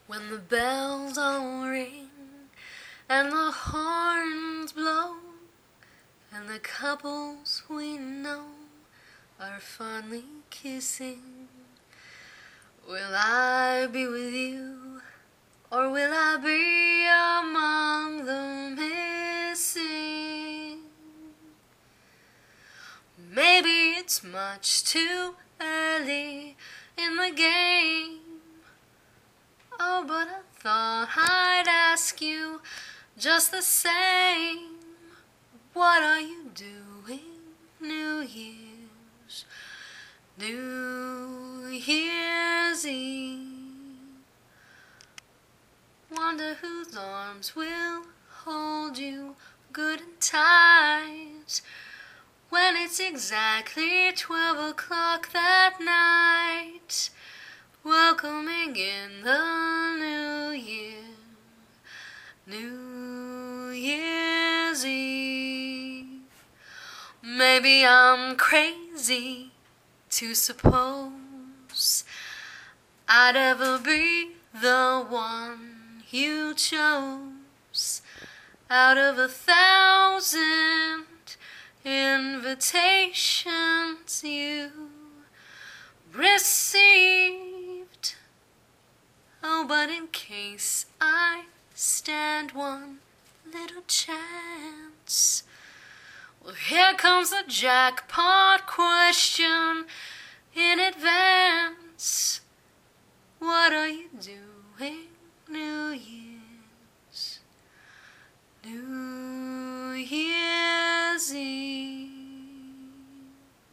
When the bells all ring and the horns blow and the couples we know are fondly kissing, will I be with you, or will I be among the missing? Maybe it's much too early in the game. Oh, but I thought I'd ask you just the same. What are you doing New Year's Eve? Wonder whose arms will hold you good and tight when it's exactly 12 o'clock that night, welcoming in the new year, New Year's Eve. Maybe I'm crazy to suppose I'd ever be the one you chose out of 1,000 invitations you received. Oh, but in case I stand one little chance, well, here comes the jackpot question in advance. What are you doing New Year's?